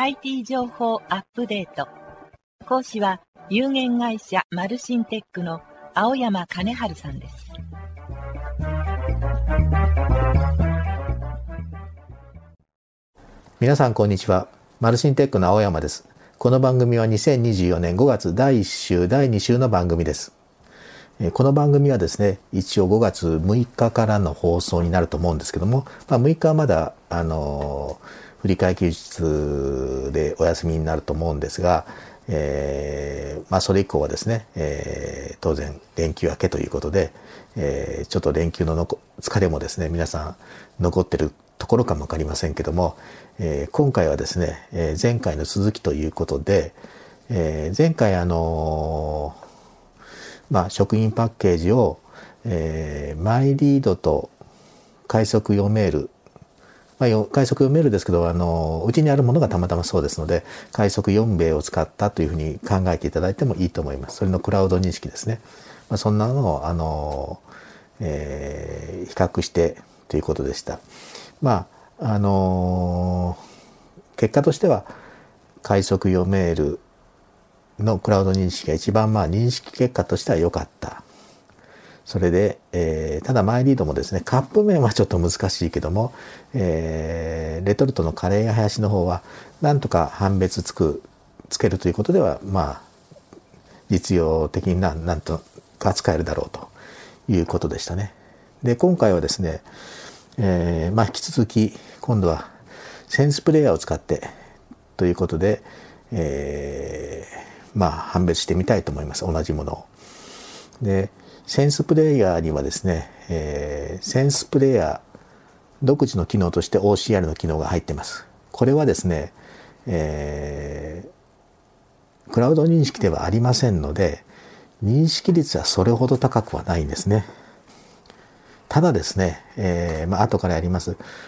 IT 情報アップデート。講師は有限会社マルシンテックの青山兼治さんです。 皆さんこんにちは。マルシンテックの青山です。この番組は2024年5月第1週第2週の番組です。この番組はですね、一応5月6日からの放送になると思うんですけども、6日はまだ振り替え休日でお休みになると思うんですが、それ以降はですね、当然連休明けということで、ちょっと連休の疲れもですね、皆さん残ってるところかもわかりませんけども、今回はですね、前回の続きということで、前回食品パッケージを、マイリードと快速読メール、快速読メールですけど、うちにあるものがたまたまそうですので、快速4米を使ったというふうに考えていただいてもいいと思います。それのクラウド認識ですね。そんなのを、比較してということでした。結果としては、快速読メールのクラウド認識が一番認識結果としては良かった。それで、ただマイリードもですね、カップ麺はちょっと難しいけども、レトルトのカレーやハヤシの方はなんとか判別つけるということでは実用的になんとか使えるだろうということでしたね。で、今回はですね、引き続き今度はセンスプレイヤーを使ってということで、判別してみたいと思います。同じものを。で、センスプレイヤーにはですね、センスプレイヤー独自の機能として OCR の機能が入っています。これはですね、クラウド認識ではありませんので、認識率はそれほど高くはないんですね。ただですね、後からやります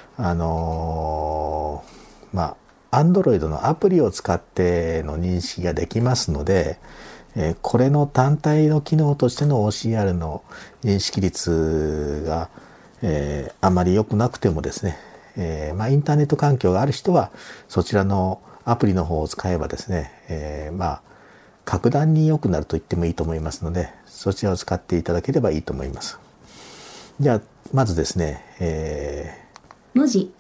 。Android のアプリを使っての認識ができますので、これの単体の機能としての OCR の認識率が、あまり良くなくてもですね、インターネット環境がある人はそちらのアプリの方を使えばですね、格段に良くなると言ってもいいと思いますので、そちらを使っていただければいいと思います。じゃあまずですね、 文字、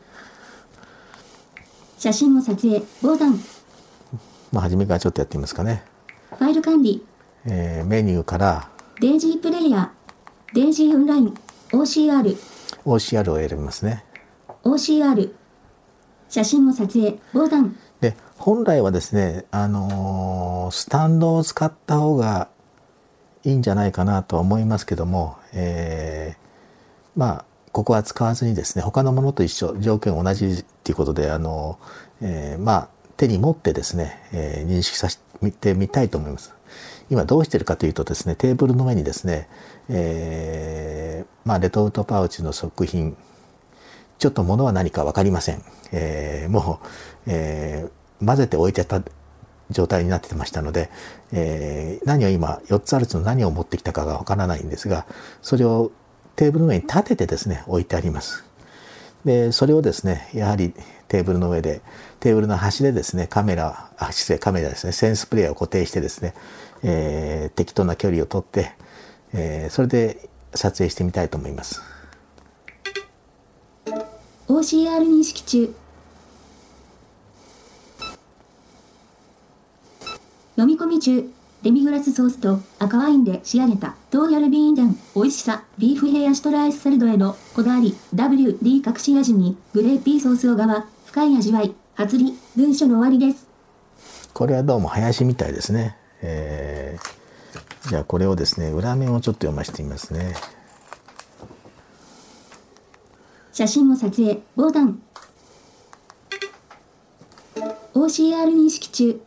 写真を撮影ボタン、 初めからちょっとやってみますかね。 ファイル管理、 メニューからデイジープレイヤー、デイジーオンライン、OCR を選びますね。 OCR 写真を撮影ボタンで、本来はですね、スタンドを使った方がいいんじゃないかなとは思いますけども、ここは使わずにですね、他のものと一緒、条件同じっていうことで、手に持ってですね、認識させてみたいと思います。今どうしてるかというとですね、テーブルの上にですね、レトルトパウチの食品、ちょっと物は何か分かりません。混ぜて置いてあった状態になってましたので、何を今4つあるうちの何を持ってきたかが分からないんですが、それをテーブルの上に立ててですね、置いてあります。で、それをですね、やはりテーブルの上で、テーブルの端でですね、カメラですね、センスプレイヤーを固定してですね、適当な距離を取って、それで撮影してみたいと思います。 OCR 認識中。飲み込み中。デミグラスソースと赤ワインで仕上げたトーヤルビーンダン、美味しさ、ビーフヘアシュトライスサルドへのこだわり、WD 隠し味にグレーピーソース小川、深い味わい、初理、文書の終わりです。 これはどうも林みたいですね。じゃあこれをですね、裏面をちょっと読ませてみますね。 写真を撮影、ボタン。OCR 認識中。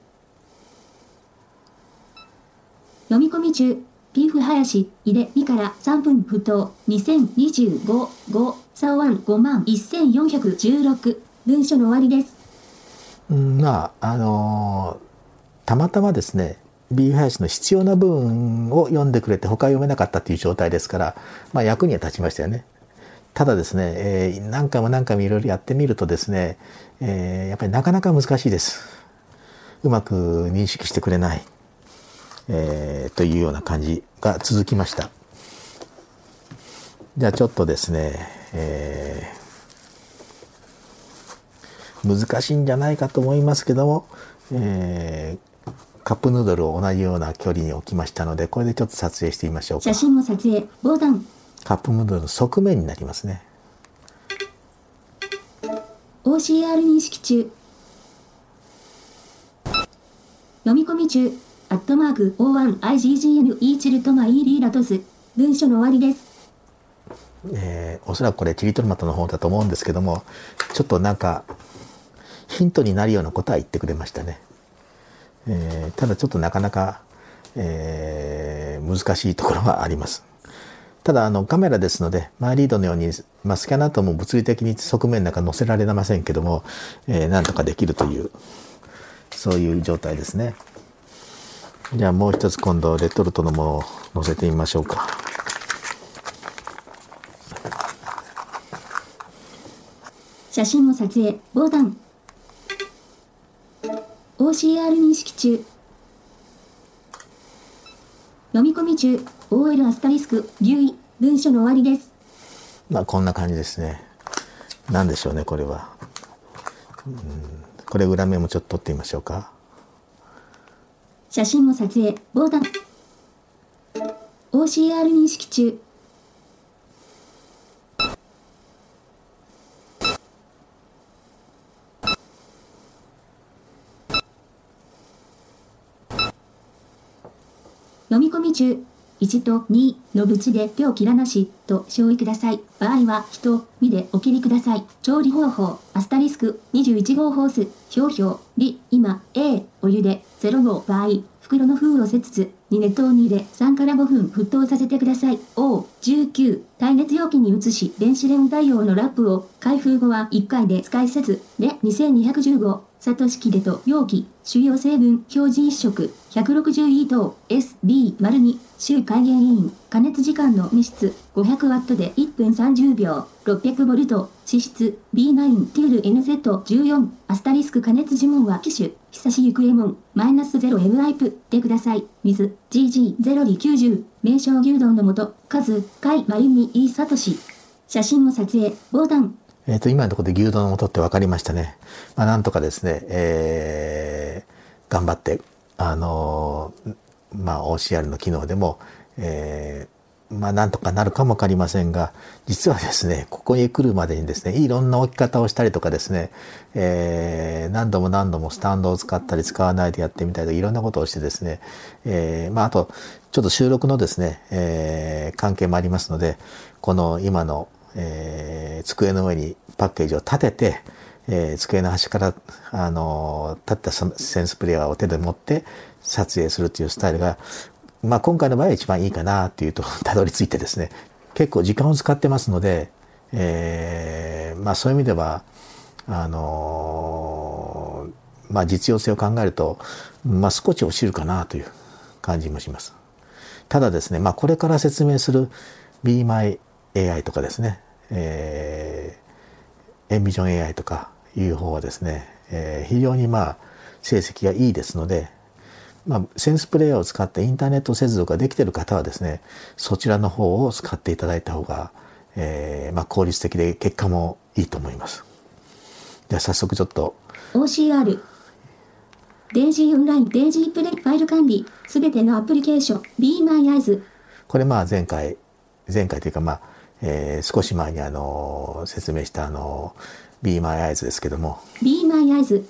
飲み込み中。ピーフハヤシ、入れ、2から3分沸騰。2025、5、サオワン51416。文書の終わりです。 たまたまですね、ビーフハヤシの必要な部分を読んでくれて他読めなかったっていう状態ですから、役には立ちましたよね。 ただですね、何回もいろいろやってみるとですね、やっぱりなかなか難しいです。うまく認識してくれない、というような感じが続きました。じゃあちょっとですね、難しいんじゃないかと思いますけども、カップヌードルを同じような距離に置きましたので、これでちょっと撮影してみましょうか。 写真を撮影ボタン。 カップヌードルの側面になりますね。 OCR 認識中。読み込み中。@O1IGGN チルトマイリーラトス。文書の終わりです。 おそらくこれチリトマトの方だと思うんですけども、ちょっとなんかヒントになるようなことは言ってくれましたね。ただちょっとなかなか、難しいところはあります。ただカメラですので、マイリードのように、スキャナーとも物理的に側面なんか載せられませんけども、なんとかできるという、そういう状態ですね。じゃあもう一つ今度レトルトのものを載せてみましょうか。 写真を撮影ボタン。OCR 認識中。読み込み中。OL アスタリスク留意。文書の終わりです。 まあこんな感じですね。なんでしょうね、これは。これ裏面もちょっと撮ってみましょうか。 写真を撮影ボタン。OCR 認識中。読み込み中。1と2の縁で手を切らなしと承意ください。場合は1、2でお切りください。調理方法、アスタリスク、21号ホース、表、今、A、お湯で0の場合、袋の封を切つ、に熱湯に入れ3から5分沸騰させてください。O19、耐熱容器に移し、電子レンジ対応のラップを、開封後は1回で使いせず、で2215。サトシキレと容器、主要成分、表示1色、160E 等、SB-2、周開元委員、加熱時間の密室、500W で1分30秒、600V、脂質、B9、ティール NZ14、アスタリスク加熱呪文は機種、久しゆくえもん、-0M アイプ、でください。水、GG0D90、名称牛丼の素、数、海真由美 E サトシ。写真を撮影、ボタン。 今のところで牛丼の素って分かりましたね。なんとかですね、頑張って、OCR の機能でも、なんとかなるかもわかりませんが、実はですね、ここに来るまでにですね、いろんな置き方をしたりとかですね、何度もスタンドを使ったり使わないでやってみたりといろんなことをしてですね、あと、ちょっと収録のですね、関係もありますので、この今の机の上にパッケージを立てて、机の端から立ったセンスプレーヤーを手で持って撮影するというスタイルが、今回の場合は一番いいかなというとたどり着いてですね、結構時間を使ってますので、そういう意味では実用性を考えると、少し落ちるかなという感じもします。ただですね、これから説明する Be My AI とかですね、エンビジョン AI とかいう方はですね、非常に成績がいいですので、センスプレイヤーを使ってインターネット接続ができている方はですね、そちらの方を使っていただいた方が、効率的で結果もいいと思います。では早速ちょっと OCR デイジーオンラインデイジープレイファイル管理すべてのアプリケーション Be My Eyes。 これ前回というか少し前に説明した Be My Eyes ですけども、 Be My Eyes。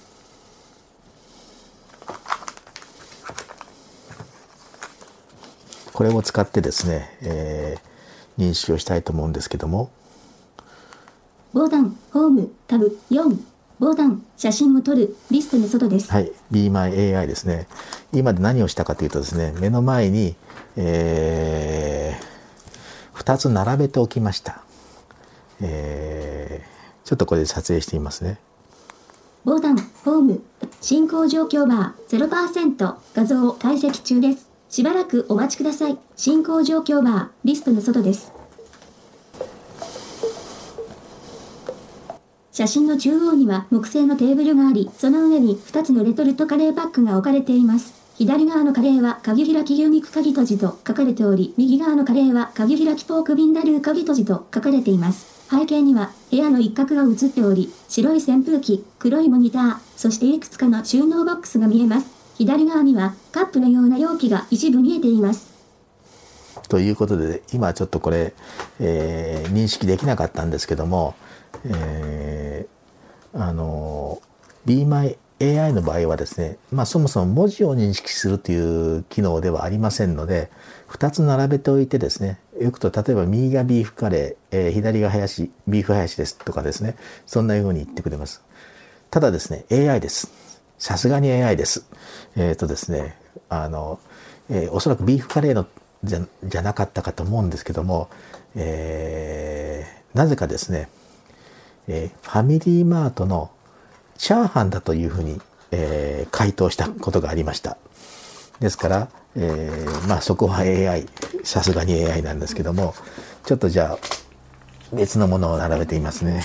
これを使ってですね、認識をしたいと思うんですけども、 ボタンホームタブ4ボタン写真を撮るリストの外です。 はい、Be My AI ですね。今で何をしたかというとですね、目の前に、2つ並べておきました。ちょっとこれで撮影してみますね。 ボタンホーム進行状況バー 0% 画像解析中です。しばらくお待ちください。進行状況バーリストの外です。 写真の中央には木製のテーブルがあり、その上に2つのレトルトカレーパックが置かれています。左側のカレーは鍵開き牛肉鍵閉じと書かれており、右側のカレーは鍵開きポークビンダルー鍵閉じと書かれています。背景には部屋の一角が映っており、白い扇風機、黒いモニター、そしていくつかの収納ボックスが見えます。左側にはカップのような容器が一部見えています。 ということで、今ちょっとこれ、認識できなかったんですけども、Be My AI の場合はですね、そもそも文字を認識するという機能ではありませんので、2つ並べておいてですね、よくと例えば右がビーフカレー、左がビーフハヤシですとかですね、そんなように言ってくれます。ただですね、AI です。さすがに AI です。ですね、おそらくビーフカレーのじゃなかったかと思うんですけども、なぜかですね、ファミリーマートのチャーハンだというふうに、回答したことがありました。ですから、そこは AI、さすがに AI なんですけども、ちょっとじゃあ別のものを並べてみますね。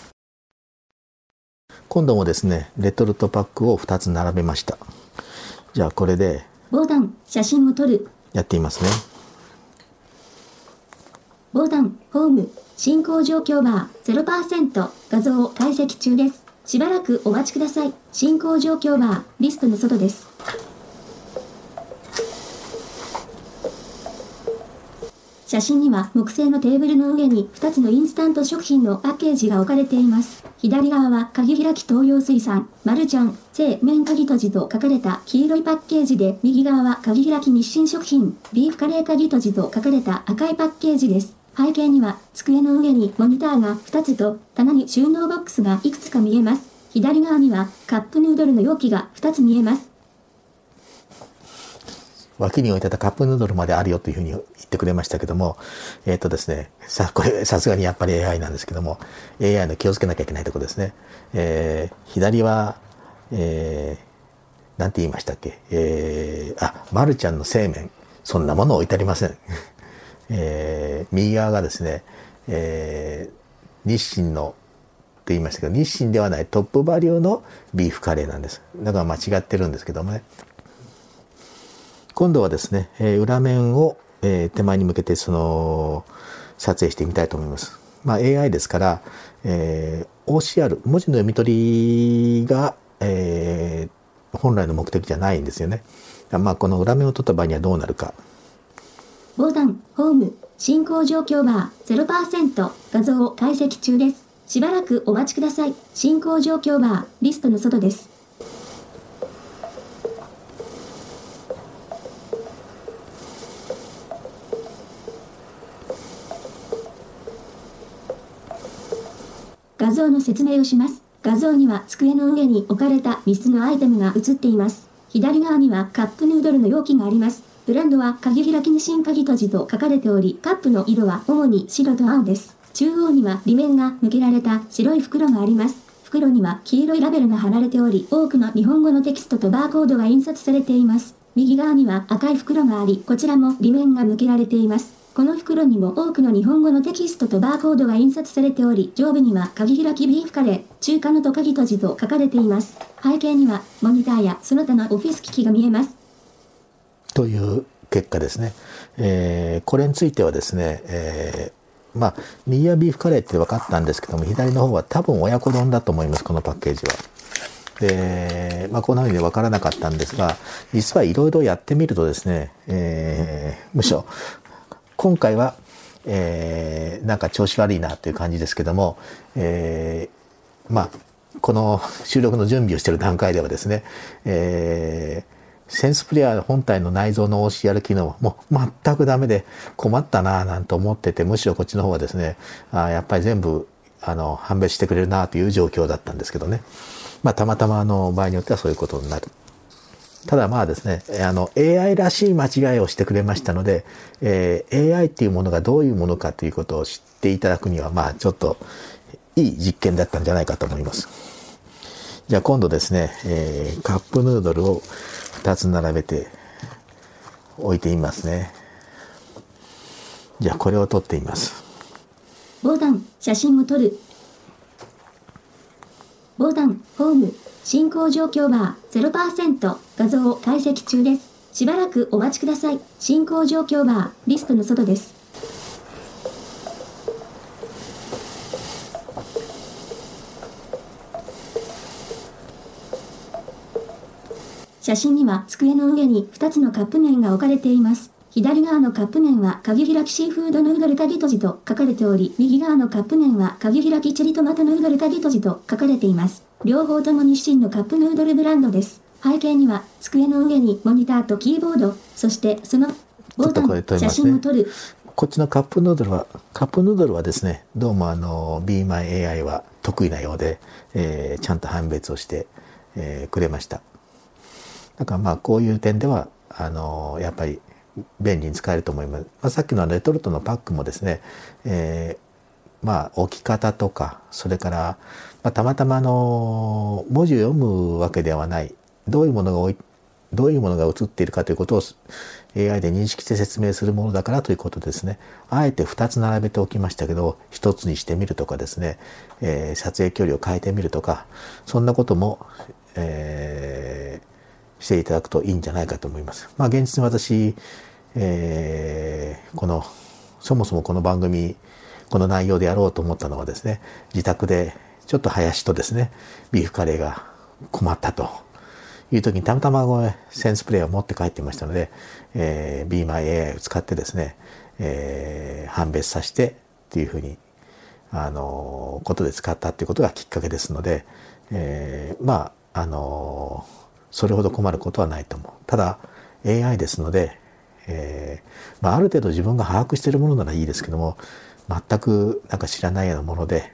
今度もですね、レトルトパックを2つ並べました。じゃあこれでボタン、写真を撮る。 やってみますね。 ボタン、ホーム、進行状況バー 0%、画像解析中です。しばらくお待ちください。進行状況バー、リストの外です。写真には木製のテーブルの上に2つのインスタント食品のパッケージが置かれています。左側は鍵開き東洋水産、マルちゃん、製麺鍵閉じと書かれた黄色いパッケージで、右側は鍵開き日清食品、ビーフカレー鍵閉じと書かれた赤いパッケージです。背景には机の上にモニターが2つと棚に収納ボックスがいくつか見えます。左側にはカップヌードルの容器が2つ見えます。 脇に置いてたカップヌードルまであるよというふうに言ってくれましたけども、ですね、これさすがにやっぱり AI なんですけども、AI の気をつけなきゃいけないところですね。左は、なんて言いましたっけ、マルちゃんの製麺、そんなもの置いてありません。右側がですね、日清のって言いましたけど、日清ではないトップバリューのビーフカレーなんです。だから間違ってるんですけどもね。今度はですね、裏面を、手前に向けて撮影してみたいと思います。AI ですから、OCR、文字の読み取りが、本来の目的じゃないんですよね。この裏面を撮った場合にはどうなるか。 ボタン、ホーム、進行状況バー 0%、画像解析中です。しばらくお待ちください。進行状況バー、リストの外です。画像の説明をします。画像には机の上に置かれた3つのアイテムが映っています。左側にはカップヌードルの容器があります。ブランドは鍵開き日清鍵閉じと書かれており、カップの色は主に白と青です。中央には裏面が向けられた白い袋があります。袋には黄色いラベルが貼られており、多くの日本語のテキストとバーコードが印刷されています。右側には赤い袋があり、こちらも裏面が向けられています。この袋にも多くの日本語のテキストとバーコードが印刷されており、上部には鍵開きビーフカレー、中華のと鍵閉じと書かれています。背景にはモニターやその他のオフィス機器が見えます。 という結果ですね。これについてはですね、右はビーフカレーって分かったんですけども、左の方は多分親子丼だと思います、このパッケージは。こんなふうに分からなかったんですが、実はいろいろやってみるとですね、むしろ今回は、なんか調子悪いなという感じですけども、この収録の準備をしている段階ではですね、センスプレイヤー本体の内蔵の OCR 機能はもう全くダメで困ったなぁなんて思ってて、むしろこっちの方はですね、やっぱり全部判別してくれるなという状況だったんですけどね。たまたま場合によってはそういうことになる。ただですね、AI らしい間違いをしてくれましたので、AI っていうものがどういうものかということを知っていただくには、ちょっといい実験だったんじゃないかと思います。じゃあ今度ですね、カップヌードルを2つ並べて置いてみますね。じゃあこれを撮ってみます。 ボタン、写真を撮る。 ボタン、ホーム、進行状況バー 0%、画像解析中です。しばらくお待ちください。進行状況バー、リストの外です。写真には机の上に2つのカップ麺が置かれています。左側のカップ麺は鍵開きシーフードヌードル鍵閉じと書かれており、右側のカップ麺は鍵開きチェリトマトヌードル鍵閉じと書かれています。両方とも日清のカップヌードルブランドです。背景には机の上にモニターとキーボード、そしてそのボタン、写真を撮る。 こっちのカップヌードルはですね、どうもBe My AI は得意なようで、ちゃんと判別をして、くれました。だからこういう点ではやっぱり便利に使えると思います。さっきのレトルトのパックもですね、置き方とか、それから、たまたま文字を読むわけではない、どういうものが映っているかということを AI で認識して説明するものだからということですね。あえて2つ並べておきましたけど、1つにしてみるとかですね、撮影距離を変えてみるとか、そんなことも、していただくといいんじゃないかと思います。現実に私、そもそもこの番組、この内容でやろうと思ったのはですね、自宅でちょっと林とですね、ビーフカレーが困ったという時にたまたまセンスプレーを持って帰っていましたので、Be My AI を使ってですね、判別させてっていうふうにことで使ったっていうことがきっかけですので、それほど困ることはないと思う。ただ AI ですので、ある程度自分が把握しているものならいいですけども、全く知らないようなもので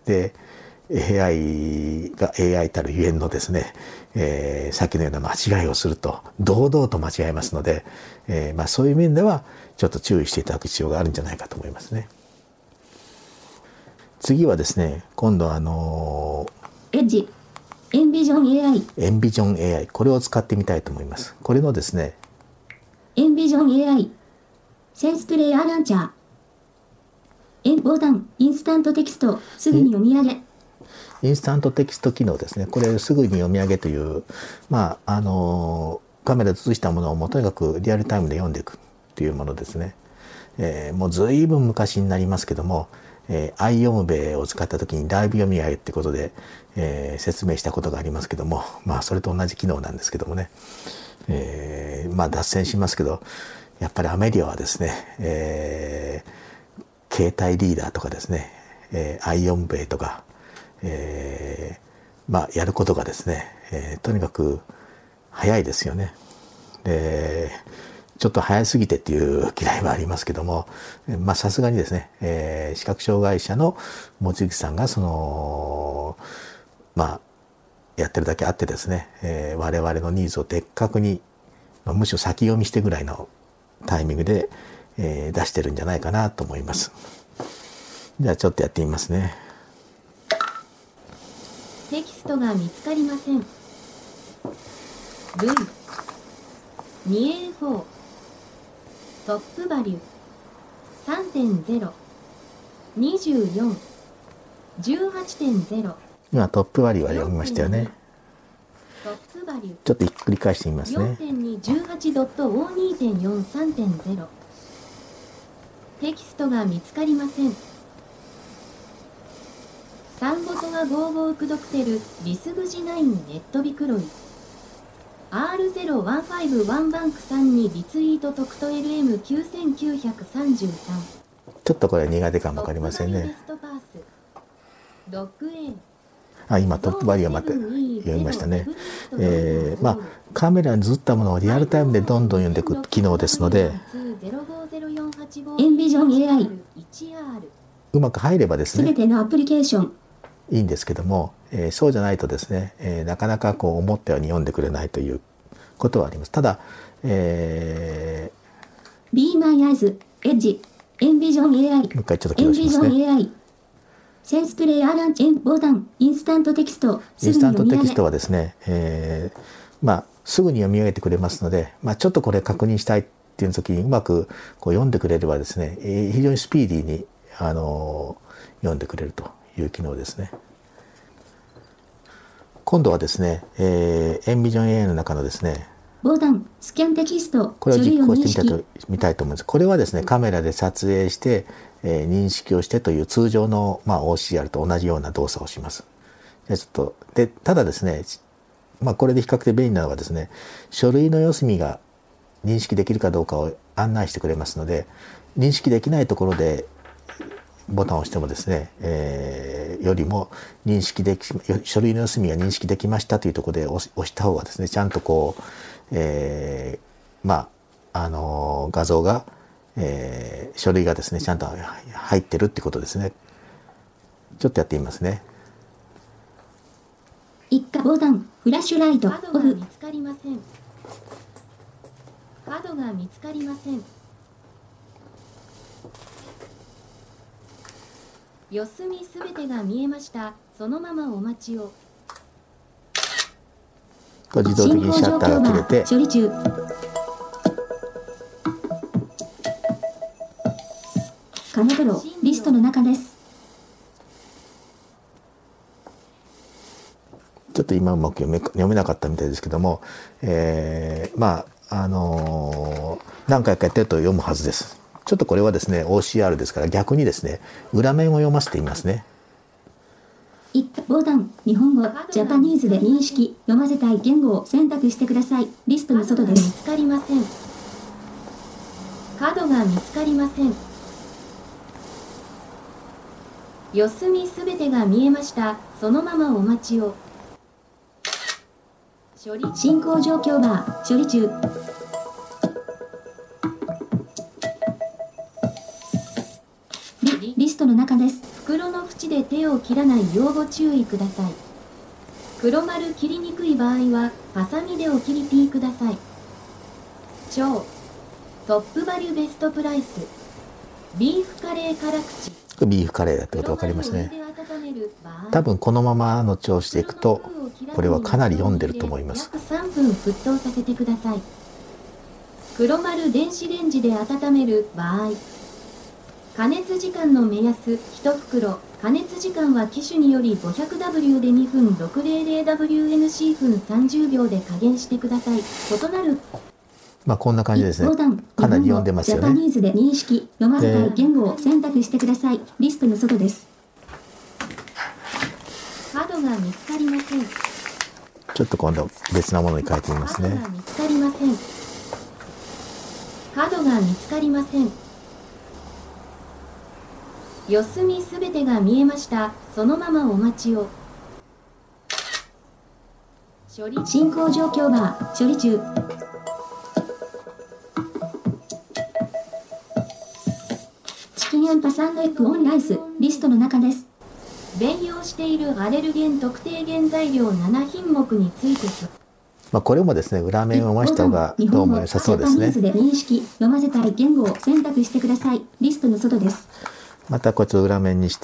AI が AI たるゆえんのですね、さっきのような間違いをすると堂々と間違えますので、そういう面ではちょっと注意していただく必要があるんじゃないかと思いますね。次はですね、今度エッジエンビジョン AI、これを使ってみたいと思います。これのですね、 エンビジョン AI、センスプレイヤーランチャー、ボタン、インスタントテキスト、すぐに読み上げ。 インスタントテキスト機能ですね。これすぐに読み上げという、カメラで映したものをとにかくリアルタイムで読んでいくというものですね。もうずいぶん昔になりますけども、iOM ベを使った時にライブ読み上げってことで、説明したことがありますけども、それと同じ機能なんですけどもね、脱線しますけど、やっぱりアメリアはですね、携帯リーダーとかですね、iOM ベとか、やることがですね、とにかく早いですよね。でちょっと早すぎてっていう嫌いはありますけども、さすがにですね、視覚障害者の望月さんがやってるだけあってですね、我々のニーズを的確に、むしろ先読みしてぐらいのタイミングで、出してるんじゃないかなと思います。じゃあちょっとやってみますね。 テキストが見つかりません。V2A4 トップバリュー 3.0 24 18.0。 今トップバリューは読みましたよね。 トップバリューちょっと繰り返してみますね。 4.218.O2.43.0。 テキストが見つかりません。サンゴトガゴーゴークドクテルリスグジナインネットビクロイ R0151 バンクさんにリツイートトクト LM9933。 ちょっとこれ苦手かもわかりませんね。今トップバリューはまた読みましたね。カメラに映ったものをリアルタイムでどんどん読んでいく機能ですので、 エンビジョン AI うまく入ればですね、 すべてのアプリケーションいいんですけども、そうじゃないとですね、なかなか思ったように読んでくれないということはあります。ただ、 Be My Eyes、Edge、エンビジョン AI、 もう一回ちょっと起動しますね。 エンビジョン AI、センスプレイヤーランチボタン、インスタントテキスト、 インスタントテキストはですね、すぐに読み上げてくれますので、ちょっとこれ確認したいっていう時にうまく読んでくれればですね、非常にスピーディーに読んでくれるという機能ですね。 今度はですね、エンビジョン AI の中のですね、 ボタン、スキャンテキスト、 これを書類を実行し認識。 てみたいと思います。これはですね、カメラで撮影して、認識をしてという通常の、OCR と同じような動作をします。じゃあちょっと、で、ただですね、これで比較的便利なのはですね、書類の四隅が認識できるかどうかを案内してくれますので、認識できないところでボタンを押してもですね、よりも書類の四隅が認識できましたというところで押した方がですね、ちゃんとこう、画像が、書類がですね、ちゃんと入ってるってことですね。ちょっとやってみますね。 一回ボタン、フラッシュライト、 カーオフ。 ドが見つかりません。カードが見つかりません。四隅すべてが見えました。そのままお待ちを。 これ自動的にシャッターが切れて、 処理中。金プロ、リストの中です。 ちょっと今うまく読めなかったみたいですけども、何回かやってると読むはずです。ちょっとこれはですね OCR ですから逆にですね裏面を読ませてみますね。 ボタン、日本語、ジャパニーズで認識、読ませたい言語を選択してください。リストの外で見す。 つかりません。カードが見つかりません。四隅すべてが見えました。そのままお待ちを。処理進行状況バー、処理中。リストの中です。 袋の縁で手を切らないようご注意ください。黒丸切りにくい場合はハサミでお切りピーください。超トップバリュベストプライスビーフカレー辛口。 ビーフカレーだってこと分かりますね。 黒丸をお湯で温める場合、 多分このままの調子でいくとこれはかなり読んでると思います。 約3分沸騰させてください。黒丸電子レンジで温める場合、加熱時間の目安1袋。加熱時間は機種により 500W で2分 600WNC 分30秒で加減してください。異なるこんな感じですね。 ボタン、 かなり読んでますよね。 ジャパニーズで認識、読ませたい言語を選択してください。リストの外です。 カードが見つかりません。 ちょっと今度別なものに変えてみますねカードが。見つかりません。カードが見つかりません。四隅すべてが見えました。そのままお待ちを。処理進行状況バー、処理中。チキンアンパサンドエッグオンライス、リストの中です。 弁用しているアレルゲン特定原材料7品目についてこれもですね裏面を読ました方がどうも良さそうですね。 ジャパニーズで認識、読ませたい言語を選択してください。リストの外です。 またこっちを裏面にして、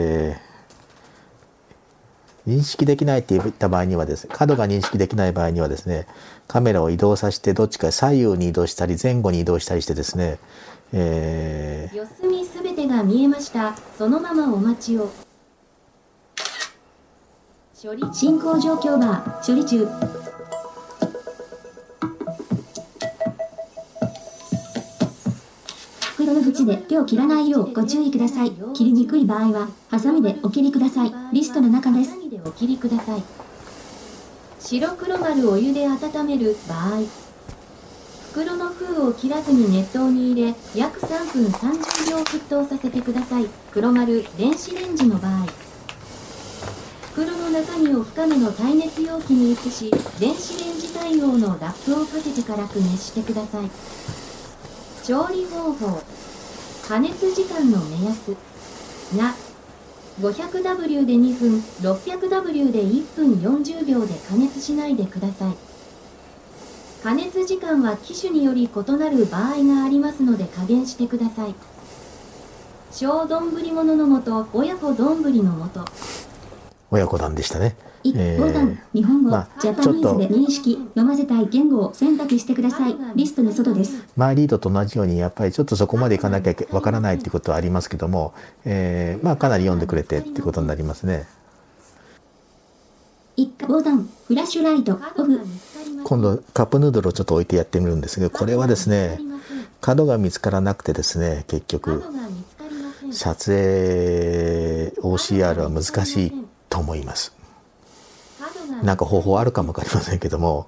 認識できないって言った場合にはですね、角が認識できない場合にはですね、カメラを移動させてどっちか左右に移動したり前後に移動したりしてですね、 四隅すべてが見えました。そのままお待ちを。処理進行状況バー、処理中。袋の縁で手を切らないようご注意ください。切りにくい場合はハサミでお切りください。リストの中です。 ハサミでお切りください。白黒丸お湯で温める場合、袋の封を切らずに熱湯に入れ約3分30秒沸騰させてください。黒丸電子レンジの場合、袋の中身を深めの耐熱容器に移し、電子レンジ対応のラップをかけてからく熱してください。調理方法、加熱時間の目安が 500W で2分 600W で1分40秒で加熱しないでください。加熱時間は機種により異なる場合がありますので加減してください。小丼物の素、親子丼の素。 親子丼でしたね。 ボタン、日本語、ジャパニーズで認識、読ませたい言語を選択してください。リストの外です。 マイリードと同じようにやっぱりちょっとそこまでいかなきゃわからないっていうことはありますけども、かなり読んでくれてっていうことになりますね。 一家ボタン、フラッシュライト、オフ。 今度カップヌードルをちょっと置いてやってみるんですが、これはですね、角が見つからなくてですね、結局撮影 OCR は難しいと思います。なんか方法あるかもわかりませんけども、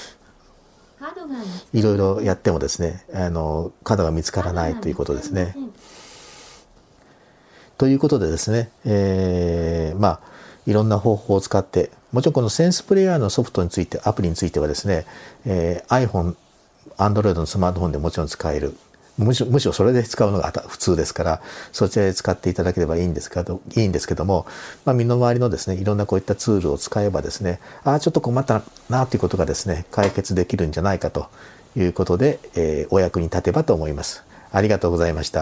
いろいろやってもですね、角が見つからないということですね。ということでですね、いろんな方法を使って、もちろんこのセンスプレイヤーのソフトについて、アプリについてはですね、iPhone、Android のスマートフォンでもちろん使える。むしろそれで使うのが普通ですから、そちらで使っていただければいいんですけども、身の回りのですね、いろんなこういったツールを使えばですね、ちょっと困ったなということがですね、解決できるんじゃないかということで、お役に立てばと思います。ありがとうございました。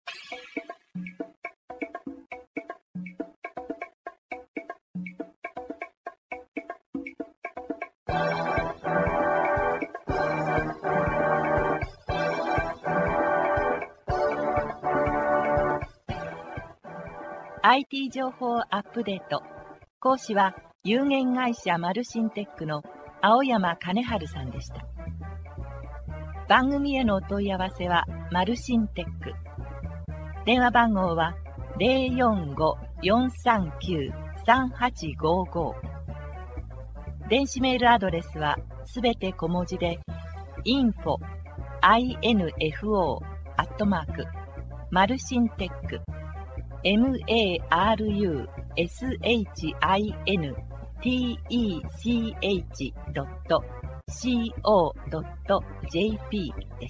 IT 情報アップデート。講師は有限会社マルシンテックの青山金春さんでした。番組へのお問い合わせはマルシンテック。電話番号は 045-439-3855。電子メールアドレスはすべて小文字で info@marushintech.co.jp です。